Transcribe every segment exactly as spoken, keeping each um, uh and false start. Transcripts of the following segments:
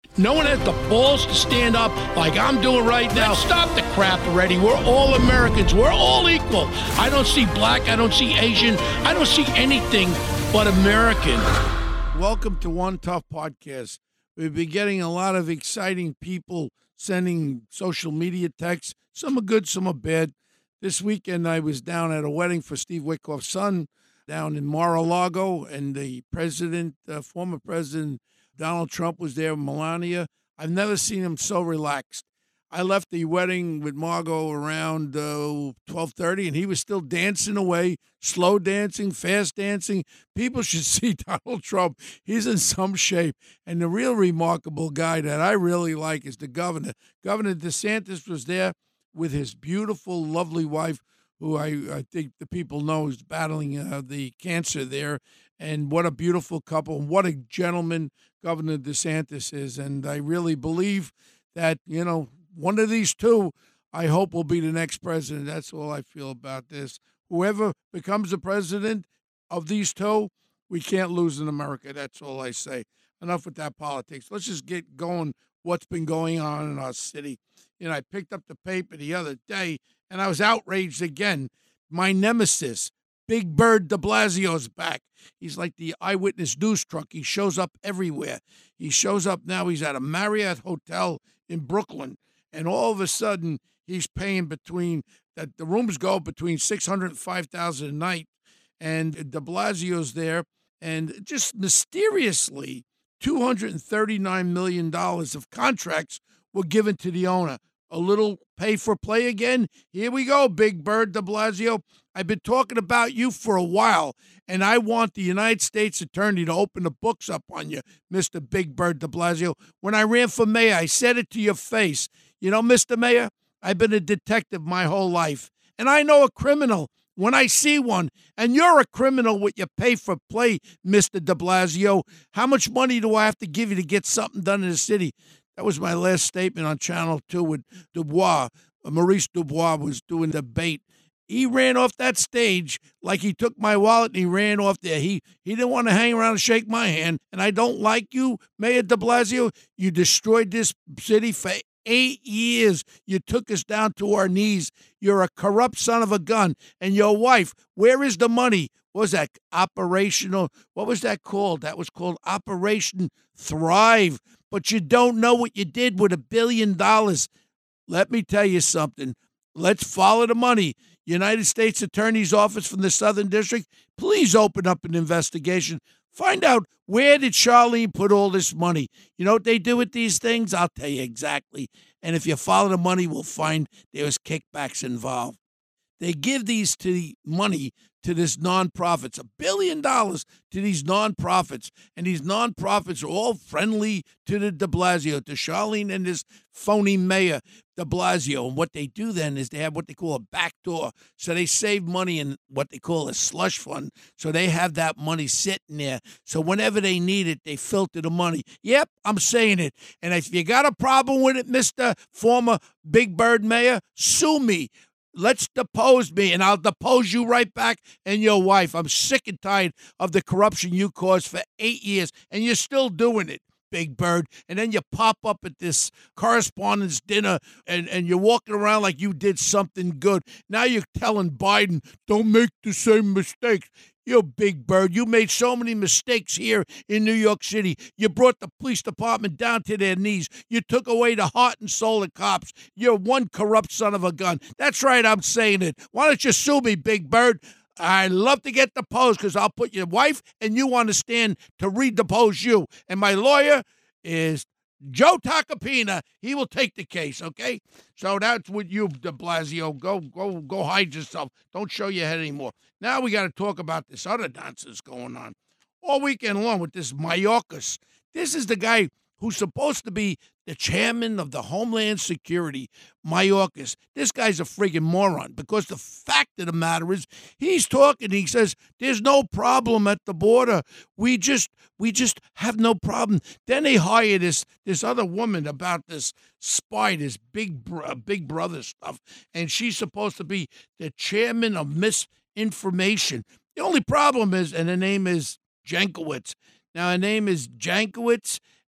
No one has the balls to stand up like I'm doing right now. Stop the crap already. We're all Americans. We're all equal. I don't see black. I don't see Asian. I don't see anything but American. Welcome to One Tough Podcast. We've been getting a lot of exciting people sending social media texts. Some are good, some are bad. This weekend I was down at a wedding for Steve Witkoff's son down in Mar-a-Lago, and the president, uh, former president, Donald Trump was there, Melania. I've never seen him so relaxed. I left the wedding with Margot around uh, twelve thirty, and he was still dancing away, slow dancing, fast dancing. People should see Donald Trump. He's in some shape. And the real remarkable guy that I really like is the governor. Governor DeSantis was there with his beautiful, lovely wife, who I, I think the people know is battling uh, the cancer there. And what a beautiful couple. What a gentleman Governor DeSantis is. And I really believe that, you know, one of these two, I hope, will be the next president. That's all I feel about this. Whoever becomes the president of these two, we can't lose in America. That's all I say. Enough with that politics. Let's just get going what's been going on in our city. You know, I picked up the paper the other day, and I was outraged again. My nemesis, Big Bird de Blasio's back. He's like the eyewitness news truck. He shows up everywhere. He shows up now. He's at a Marriott hotel in Brooklyn, and all of a sudden he's paying between that the rooms go between six hundred and five thousand a night, and de Blasio's there, and just mysteriously two hundred thirty-nine million dollars of contracts were given to the owner. A little pay for play again. Here we go, Big Bird de Blasio. I've been talking about you for a while, and I want the United States Attorney to open the books up on you, Mister Big Bird de Blasio. When I ran for mayor, I said it to your face. You know, Mister Mayor, I've been a detective my whole life, and I know a criminal when I see one, and you're a criminal with your pay for play, Mister de Blasio. How much money do I have to give you to get something done in the city? That was my last statement on Channel two with Dubois. Maurice Dubois was doing the debate. He ran off that stage like he took my wallet and he ran off there. He he didn't want to hang around and shake my hand. And I don't like you, Mayor de Blasio. You destroyed this city for eight years. You took us down to our knees. You're a corrupt son of a gun. And your wife, where is the money? What was that? Operational, what was that called? That was called Operation Thrive. But you don't know what you did with a billion dollars. Let me tell you something. Let's follow the money. United States Attorney's Office from the Southern District, please open up an investigation. Find out, where did Charlene put all this money? You know what they do with these things? I'll tell you exactly. And if you follow the money, we'll find there was kickbacks involved. They give these to the money to this nonprofits, a billion dollars to these nonprofits. And these nonprofits are all friendly to the de Blasio, to Charlene and this phony mayor, de Blasio. And what they do then is they have what they call a back door. So they save money in what they call a slush fund. So they have that money sitting there. So whenever they need it, they filter the money. Yep, I'm saying it. And if you got a problem with it, Mister Former Big Bird Mayor, sue me. Let's depose me, and I'll depose you right back and your wife. I'm sick and tired of the corruption you caused for eight years, and you're still doing it, Big Bird. And then you pop up at this correspondence dinner, and, and you're walking around like you did something good. Now you're telling Biden, don't make the same mistakes. You Big Bird, you made so many mistakes here in New York City. You brought the police department down to their knees. You took away the heart and soul of cops. You're one corrupt son of a gun. That's right, I'm saying it. Why don't you sue me, Big Bird? I love to get deposed because I'll put your wife and you on the stand to re-depose you. And my lawyer is Joe Tacopina. He will take the case, okay? So that's with you, de Blasio. Go, go, go hide yourself. Don't show your head anymore. Now we got to talk about this other nonsense going on all weekend long with this Mayorkas. This is the guy who's supposed to be the chairman of the Homeland Security, Mayorkas. This guy's a friggin' moron, because the fact of the matter is he's talking. He says there's no problem at the border. We just we just have no problem. Then they hire this this other woman about this spy, this big br- big brother stuff, and she's supposed to be the chairman of misinformation. The only problem is, and her name is Jankowicz. Now her name is Jankowicz.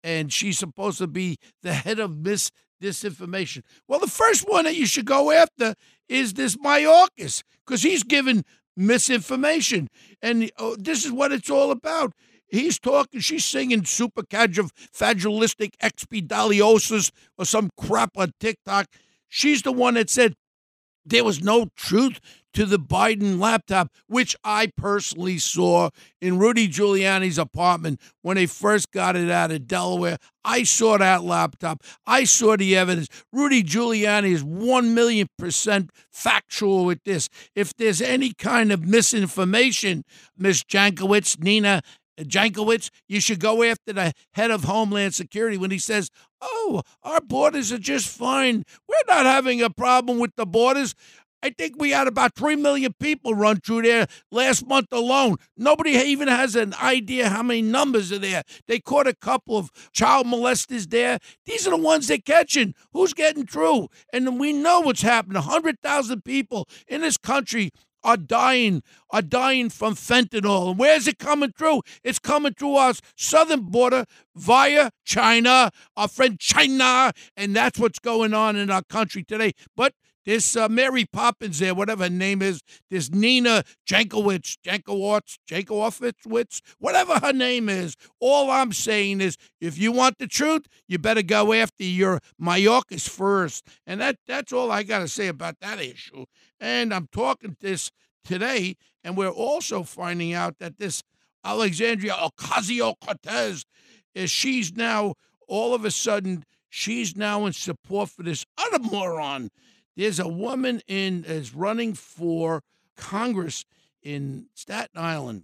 and she's supposed to be the head of mis disinformation. Well, the first one that you should go after is this Mayorkas, because he's given misinformation, and uh, this is what it's all about. He's talking, she's singing supercalifragilistic expedaliosis or some crap on TikTok. She's the one that said there was no truth to the Biden laptop, which I personally saw in Rudy Giuliani's apartment when they first got it out of Delaware. I saw that laptop. I saw the evidence. Rudy Giuliani is one million percent factual with this. If there's any kind of misinformation, Miss Jankowicz, Nina Jankowicz, you should go after the head of Homeland Security when he says, oh, our borders are just fine. We're not having a problem with the borders. I think we had about three million people run through there last month alone. Nobody even has an idea how many numbers are there. They caught a couple of child molesters there. These are the ones they're catching. Who's getting through? And we know what's happening. one hundred thousand people in this country are dying, are dying from fentanyl. And where's it coming through? It's coming through our southern border via China, our friend China, and that's what's going on in our country today. But this uh, Mary Poppins there, whatever her name is, this Nina Jankowicz, Jankowicz, Jankowicz, whatever her name is, all I'm saying is if you want the truth, you better go after your Mayorkas first. And that that's all I got to say about that issue. And I'm talking this today, and we're also finding out that this Alexandria Ocasio-Cortez, is she's now, all of a sudden, she's now in support for this other moron. There's a woman in is running for Congress in Staten Island.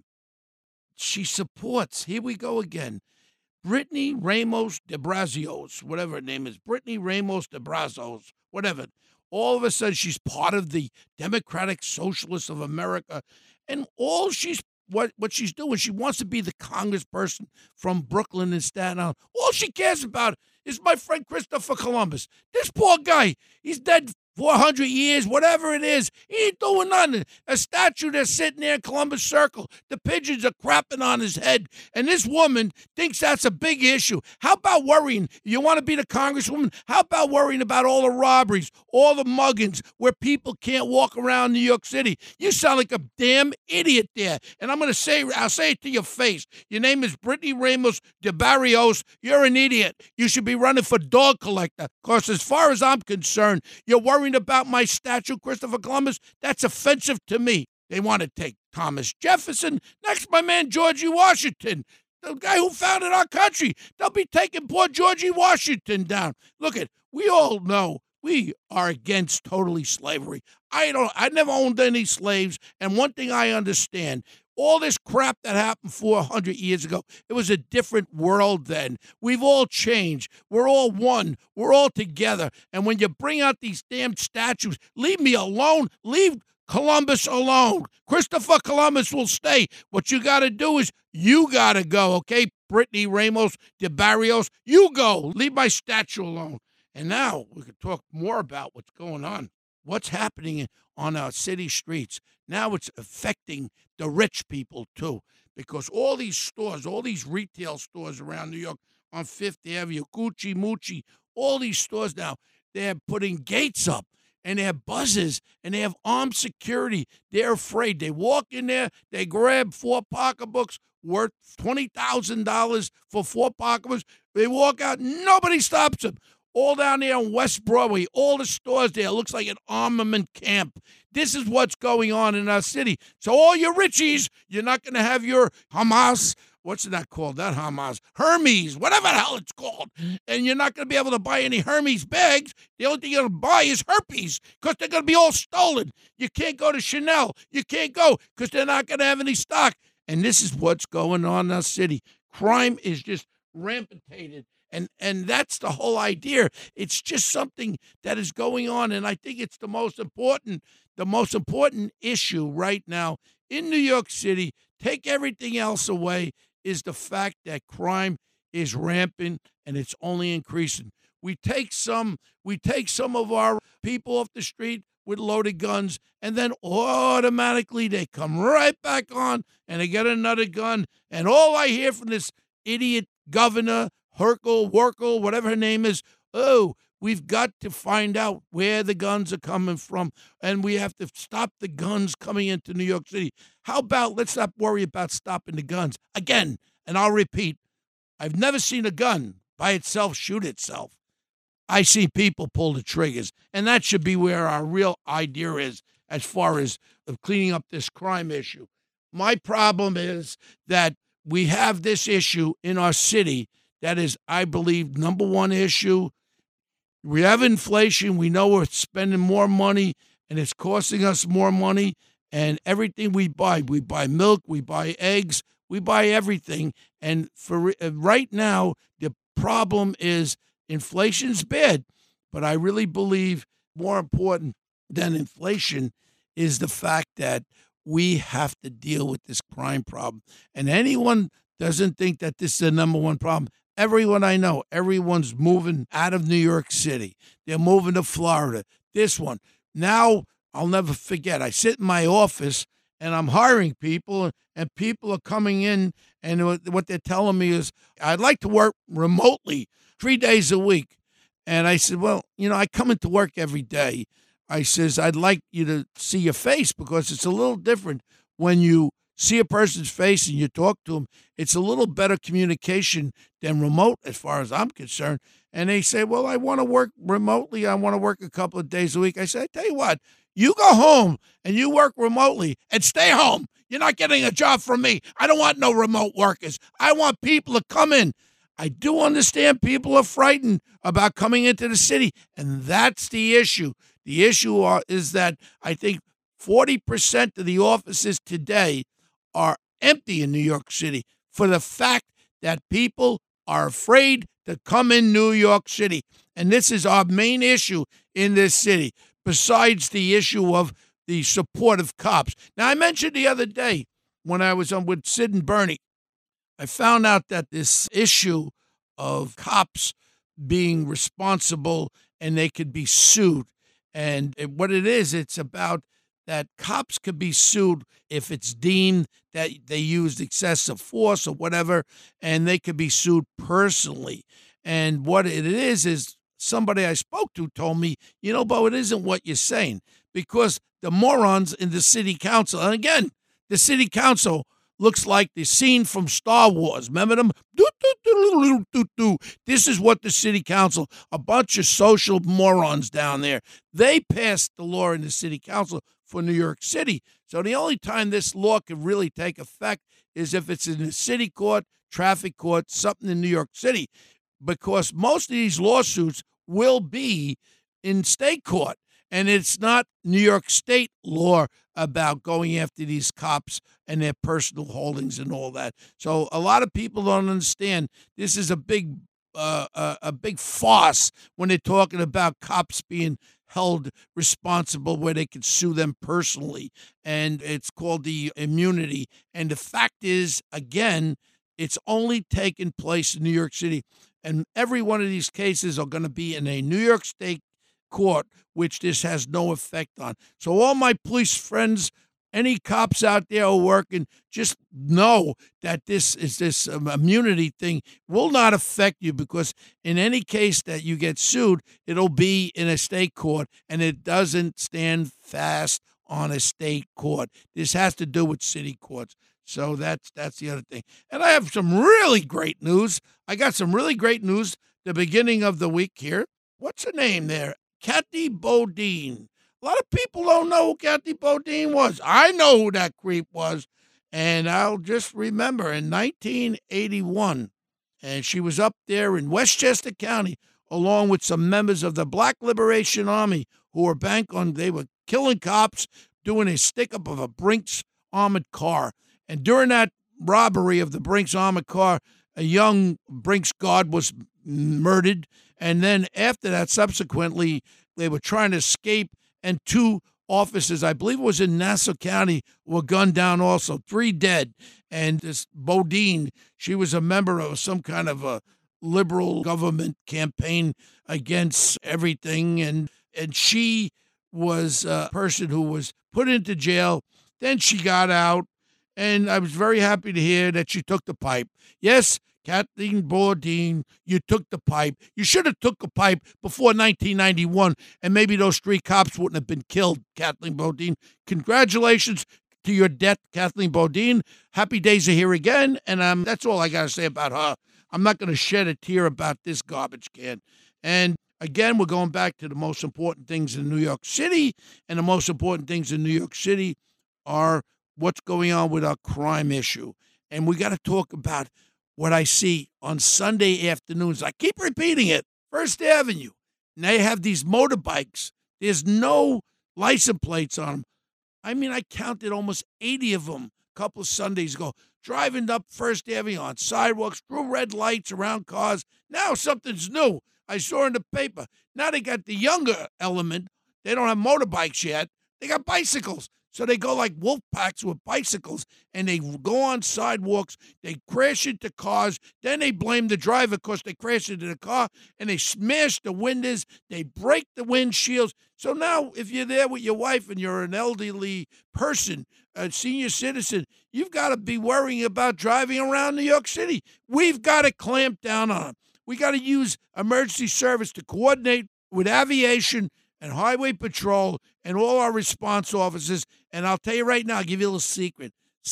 She supports, here we go again, Brittany Ramos de Brazos, whatever her name is, Brittany Ramos de Brazos, whatever. All of a sudden, she's part of the Democratic Socialists of America, and all she's what what she's doing, she wants to be the congressperson from Brooklyn and Staten Island. All she cares about is my friend Christopher Columbus. This poor guy, he's dead four hundred years, whatever it is. He ain't doing nothing. A statue that's sitting there in Columbus Circle. The pigeons are crapping on his head. And this woman thinks that's a big issue. How about worrying? You want to be the congresswoman? How about worrying about all the robberies, all the muggings, where people can't walk around New York City? You sound like a damn idiot there. And I'm going to say, I'll say it to your face. Your name is Brittany Ramos de Barrios. You're an idiot. You should be running for dog collector. Because as far as I'm concerned, you're worried about my statue, Christopher Columbus. That's offensive to me. They want to take Thomas Jefferson. Next, my man, Georgie Washington, the guy who founded our country. They'll be taking poor Georgie Washington down. Look at, we all know we are against totally slavery. I don't, I never owned any slaves. And one thing I understand, all this crap that happened four hundred years ago, it was a different world then. We've all changed. We're all one. We're all together. And when you bring out these damn statues, leave me alone. Leave Columbus alone. Christopher Columbus will stay. What you got to do is you got to go, okay? Brittany Ramos de Barrios, you go. Leave my statue alone. And now we can talk more about what's going on. What's happening on our city streets. Now it's affecting the rich people, too, because all these stores, all these retail stores around New York on Fifth Avenue, Gucci, Mucci, all these stores now, they're putting gates up, and they have buzzers, and they have armed security. They're afraid. They walk in there, they grab four pocketbooks worth twenty thousand dollars for four pocketbooks. They walk out, nobody stops them. All down there on West Broadway, all the stores there, it looks like an armament camp. This is what's going on in our city. So all your richies, you're not going to have your Hamas, what's that called, that Hamas, Hermes, whatever the hell it's called. And you're not going to be able to buy any Hermes bags. The only thing you're going to buy is herpes because they're going to be all stolen. You can't go to Chanel. You can't go because they're not going to have any stock. And this is what's going on in our city. Crime is just rampated. And and that's the whole idea. It's just something that is going on, and I think it's the most important, the most important issue right now in New York City. Take everything else away, is the fact that crime is rampant and it's only increasing. We take some, we take some of our people off the street with loaded guns, and then automatically they come right back on and they get another gun. And all I hear from this idiot governor, Herkel, Workel, whatever her name is. Oh, we've got to find out where the guns are coming from, and we have to stop the guns coming into New York City. How about let's not worry about stopping the guns? Again, and I'll repeat, I've never seen a gun by itself shoot itself. I see people pull the triggers, and that should be where our real idea is as far as of cleaning up this crime issue. My problem is that we have this issue in our city that is, I believe, number one issue. We have inflation. We know we're spending more money, and it's costing us more money. And everything we buy, we buy milk, we buy eggs, we buy everything. And for right now, the problem is inflation's bad. But I really believe more important than inflation is the fact that we have to deal with this crime problem. And anyone doesn't think that this is the number one problem. Everyone I know, everyone's moving out of New York City. They're moving to Florida. This one. Now, I'll never forget, I sit in my office and I'm hiring people, and people are coming in, and what they're telling me is, I'd like to work remotely three days a week. And I said, well, you know, I come into work every day. I says, I'd like you to see your face because it's a little different when you see a person's face and you talk to them. It's a little better communication than remote as far as I'm concerned. And they say, well, I want to work remotely. I want to work a couple of days a week. I said, I tell you what, you go home and you work remotely and stay home. You're not getting a job from me. I don't want no remote workers. I want people to come in. I do understand people are frightened about coming into the city, and that's the issue. The issue are, is that I think forty percent of the offices today are empty in New York City for the fact that people are afraid to come in New York City. And this is our main issue in this city, besides the issue of the support of cops. Now, I mentioned the other day when I was on with Sid and Bernie, I found out that this issue of cops being responsible and they could be sued. And it, what it is, it's about that cops could be sued if it's deemed that they used excessive force or whatever, and they could be sued personally. And what it is, is somebody I spoke to told me, you know, Bo, it isn't what you're saying, because the morons in the city council, and again, the city council looks like the scene from Star Wars. Remember them? This is what the city council, a bunch of social morons down there, they passed the law in the city council for New York City. So the only time this law can really take effect is if it's in a city court, traffic court, something in New York City, because most of these lawsuits will be in state court. And it's not New York State law about going after these cops and their personal holdings and all that. So a lot of people don't understand this is a big uh, a, a big farce when they're talking about cops being held responsible where they can sue them personally. And it's called the immunity. And the fact is, again, it's only taken place in New York City. And every one of these cases are going to be in a New York State court, which this has no effect on. So all my police friends, any cops out there who are working, just know that this is this um, immunity thing will not affect you, because in any case that you get sued, it'll be in a state court, and it doesn't stand fast on a state court. This has to do with city courts. So that's that's the other thing. And I have some really great news. I got some really great news the beginning of the week here. What's her name there? Kathy Bodine. A lot of people don't know who Kathy Bodine was. I know who that creep was. And I'll just remember in nineteen eighty-one, and she was up there in Westchester County along with some members of the Black Liberation Army who were bank on, they were killing cops, doing a stick-up of a Brinks armored car. And during that robbery of the Brinks armored car, a young Brinks guard was murdered. And then after that, subsequently, they were trying to escape, and two officers, I believe it was in Nassau County, were gunned down also, three dead. And this Bodine, she was a member of some kind of a liberal government campaign against everything, and, and she was a person who was put into jail. Then she got out, and I was very happy to hear that she took the pipe. Yes, Kathleen Bourdain, you took the pipe. You should have took a pipe before nineteen ninety-one, and maybe those three cops wouldn't have been killed, Kathleen Bourdain. Congratulations to your death, Kathleen Bourdain. Happy days are here again, and um, that's all I got to say about her. I'm not going to shed a tear about this garbage can. And again, we're going back to the most important things in New York City, and the most important things in New York City are what's going on with our crime issue. And we got to talk about what I see on Sunday afternoons. I keep repeating it. First Avenue. And they have these motorbikes. There's no license plates on them. I mean, I counted almost eighty of them a couple of Sundays ago, driving up First Avenue on sidewalks, through red lights around cars. Now something's new. I saw in the paper. Now they got the younger element. They don't have motorbikes yet. They got bicycles. So they go like wolf packs with bicycles, and they go on sidewalks. They crash into cars. Then they blame the driver because they crashed into the car, and they smash the windows. They break the windshields. So now if you're there with your wife and you're an elderly person, a senior citizen, you've got to be worrying about driving around New York City. We've got to clamp down on them. We got to use emergency service to coordinate with aviation and highway patrol and all our response officers. And I'll tell you right now, I'll give you a little secret.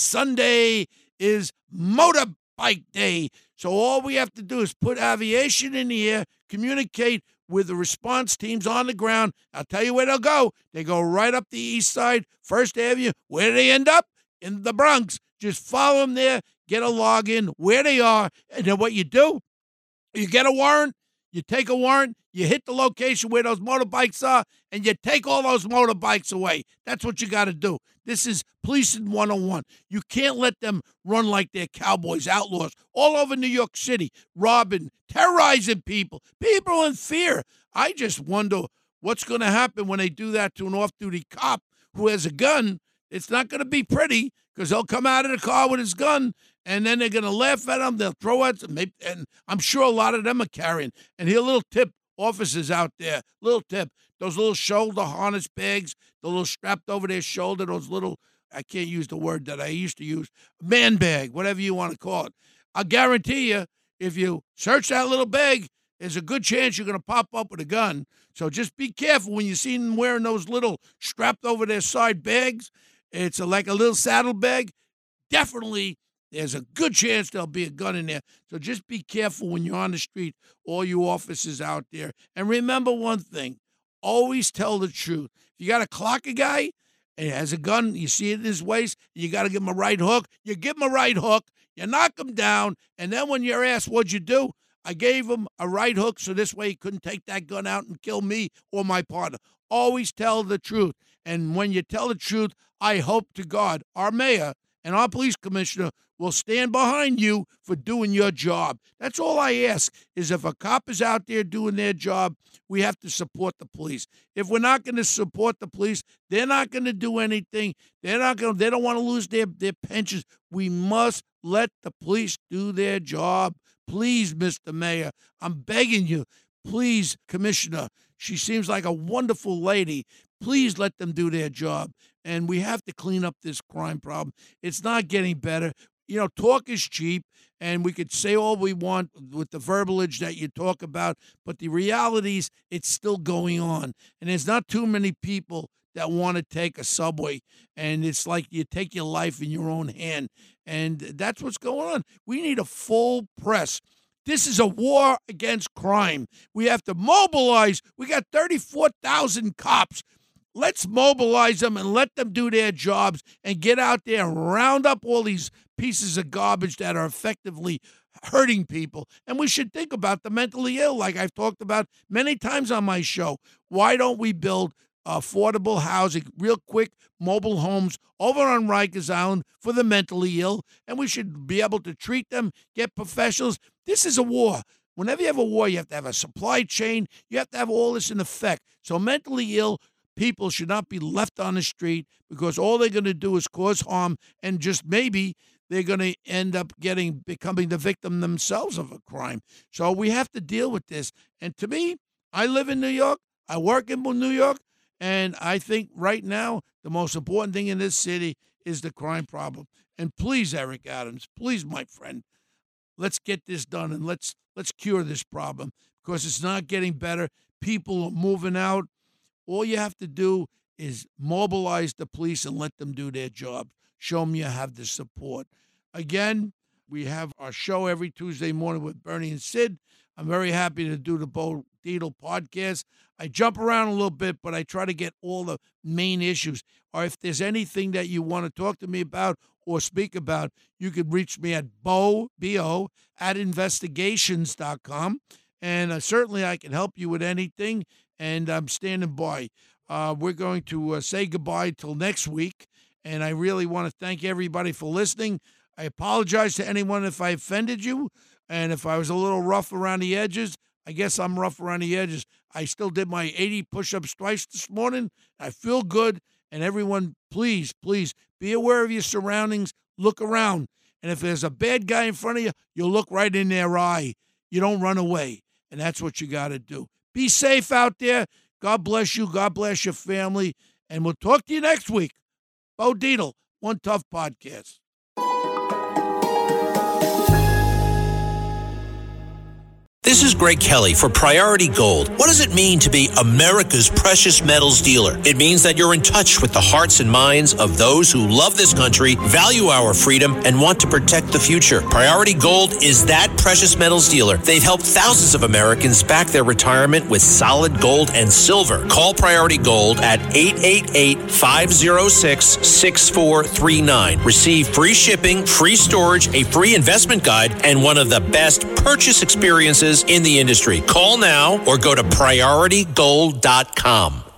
Sunday is motorbike day. So all we have to do is put aviation in the air, communicate with the response teams on the ground. I'll tell you where they'll go. They go right up the east side, First Avenue. Where do they end up? In the Bronx. Just follow them there, get a login, where they are, and then what you do, you get a warrant, you take a warrant, you hit the location where those motorbikes are, and you take all those motorbikes away. That's what you got to do. This is policing one oh one. You can't let them run like they're cowboys, outlaws, all over New York City, robbing, terrorizing people. People in fear. I just wonder what's going to happen when they do that to an off-duty cop who has a gun. It's not going to be pretty because he'll come out of the car with his gun, and then they're going to laugh at him. They'll throw at him, and I'm sure a lot of them are carrying. And here, a little tip, officers out there, little tip, those little shoulder harness bags, the little strapped over their shoulder, those little, I can't use the word that I used to use, man bag, whatever you want to call it. I guarantee you, if you search that little bag, there's a good chance you're going to pop up with a gun. So just be careful when you see them wearing those little strapped over their side bags. It's a, like a little saddle bag. Definitely, there's a good chance there'll be a gun in there. So just be careful when you're on the street, all you officers out there. And remember one thing, always tell the truth. If you got to clock a guy and he has a gun, you see it in his waist, you got to give him a right hook, you give him a right hook, you knock him down, and then when you're asked, what'd you do? I gave him a right hook so this way he couldn't take that gun out and kill me or my partner. Always tell the truth. And when you tell the truth, I hope to God our mayor and our police commissioner will stand behind you for doing your job. That's all I ask, is if a cop is out there doing their job, we have to support the police. If we're not going to support the police, they're not going to do anything. They're not going. They don't want to lose their, their pensions. We must let the police do their job. Please, Mister Mayor, I'm begging you. Please, Commissioner, she seems like a wonderful lady. Please let them do their job. And we have to clean up this crime problem. It's not getting better. You know, talk is cheap, and we could say all we want with the verbiage that you talk about, but the reality is it's still going on. And there's not too many people that want to take a subway, and it's like you take your life in your own hand. And that's what's going on. We need a full press. This is a war against crime. We have to mobilize. We got thirty-four thousand cops. Let's mobilize them and let them do their jobs and get out there and round up all these pieces of garbage that are effectively hurting people. And we should think about the mentally ill, like I've talked about many times on my show. Why don't we build affordable housing, real quick mobile homes over on Rikers Island for the mentally ill, and we should be able to treat them, get professionals. This is a war. Whenever you have a war, you have to have a supply chain. You have to have all this in effect. So mentally ill people should not be left on the street because all they're going to do is cause harm, and just maybe they're going to end up getting becoming the victim themselves of a crime. So we have to deal with this. And to me, I live in New York. I work in New York. And I think right now, the most important thing in this city is the crime problem. And please, Eric Adams, please, my friend, let's get this done and let's let's cure this problem because it's not getting better. People are moving out. All you have to do is mobilize the police and let them do their job. Show them you have the support. Again, we have our show every Tuesday morning with Bernie and Sid. I'm very happy to do the Bo Dietl podcast. I jump around a little bit, but I try to get all the main issues. Or if there's anything that you want to talk to me about or speak about, you can reach me at Bo, B O, at investigations dot com. And uh, certainly I can help you with anything, and I'm standing by. Uh, we're going to uh, say goodbye till next week, and I really want to thank everybody for listening. I apologize to anyone if I offended you, and if I was a little rough around the edges. I guess I'm rough around the edges. I still did my eighty push-ups twice this morning. I feel good, and everyone, please, please, be aware of your surroundings. Look around, and if there's a bad guy in front of you, you look right in their eye. You don't run away, and that's what you got to do. Be safe out there. God bless you. God bless your family, and we'll talk to you next week. Bo Dietl, One Tough Podcast. This is Greg Kelly for Priority Gold. What does it mean to be America's precious metals dealer? It means that you're in touch with the hearts and minds of those who love this country, value our freedom, and want to protect the future. Priority Gold is that precious metals dealer. They've helped thousands of Americans back their retirement with solid gold and silver. Call Priority Gold at eight eight eight, five oh six, six four three nine. Receive free shipping, free storage, a free investment guide, and one of the best purchase experiences in the industry. Call now or go to priority gold dot com.